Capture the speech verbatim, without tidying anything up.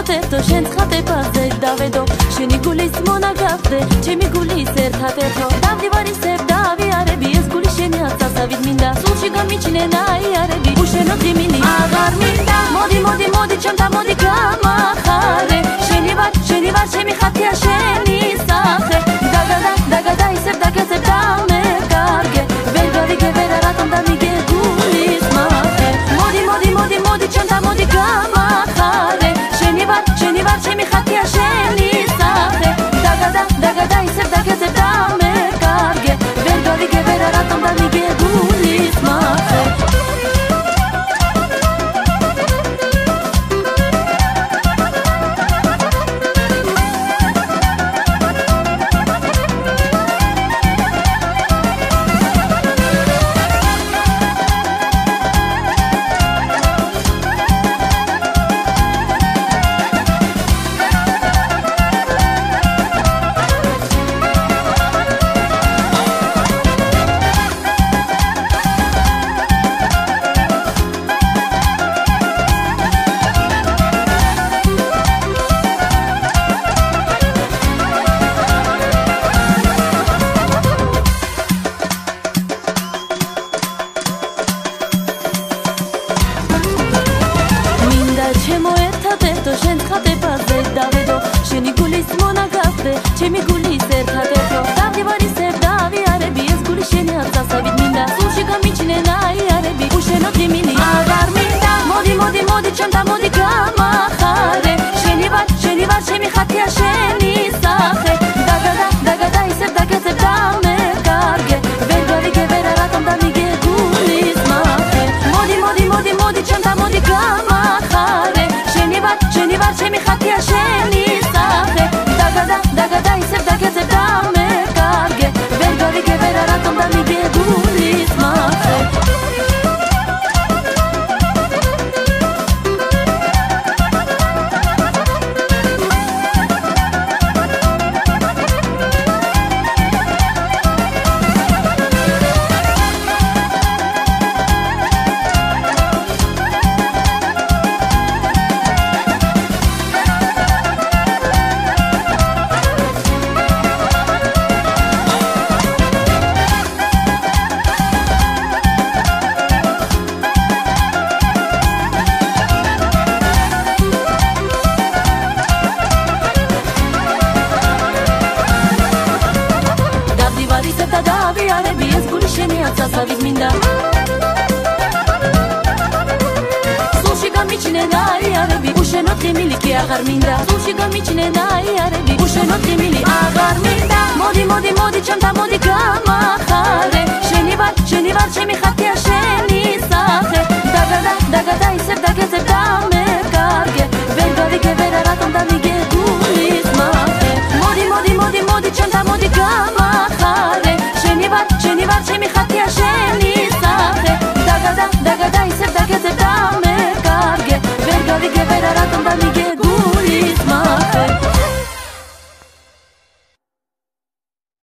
ერთადერთო შენ ცხადებაზე დავედო შენი გულის მონაგავდე ჩემი გულის ერთადერთო დავდივარისებ დავიარები ეს გული შენია სასავით მინდა სულში გამიჩნე ნაიარები უშენო ღიმილი აღარ მინდა მოდი მოდი მოდი ჩემთან მოდი გამახარე შენი ვარ შენი ვარ ჩემი ხათია შენი სახე დაგადა დაგადა ისევ დაგეცებ დამეკარგე ვერ გავიგე ვერა რატომ დამიგე გულის მახე მოდი მოდი მოდი მოდი ჩემთან მოდი გამახარე შენი ვარ შენი ვარ ჩემი ხათია შენი სახე დაგადა დაგადა ისევ დაგეცებ დამეკარგე ვერ გავიგე ვერა რატომ დამიგე გულის მახე ჩემო ერთადერთო შენ ცხადებაზე დავედო შენი გულის მონაგავდე ჩემი გულის ერთადერთო დავდივარისებ დავიარები ეს გული შენია სასავით მინდა სულში გამიჩნე ნაიარები უშენო ღიმილი აღარ მინდა მოდი მოდი მოდი ჩემთან მოდი გამახარე შენი ვარ შენი ვარ ჩემი ხათია შენი სახე დაგადა დაგადა ისევ დაგეცებ დამეკარგე ვერ გავიგე ვერა რატომ დამიგე გულის მახე მოდი მოდი მოდი მოდი ჩემთან მოდი გამახარე შენი ვარ შენი ვარ ჩემი ხათია შენი სახე დაგადა დაგადა ისევ დაგეცებ დამეკარგე ვერ გავიგე ვერა რატომ დამიგე გულის მახე და დავიარები ეს გული შენია სასავით მინდა სულში გამიჩნე ნაიარები უშენო ღიმილი კი აღარ მინდა სულში გამიჩნე ნაიარები უშენო ღიმილი აღარ მინდა მოდი მოდი მოდი ჩემთან მოდი გამახარე შენი ვარ შენი ვარ ჩემი ხათია შენი სახე დაგადა დაგადა ისევ დაგეცებ დამეკარგე ვერ გავიგე ვერა რატომ დამიგე გულის მახე მოდი მოდი მოდი მოდი ჩემთან მოდი გამახარე შენი ვარ შენი ვარ ჩემი ხათია შენი სახე დაგადა დაგადა ისევ დაგეცებ დამეკარგე ვერ გავიგე ვერა რატომ დამიგე გულის მახე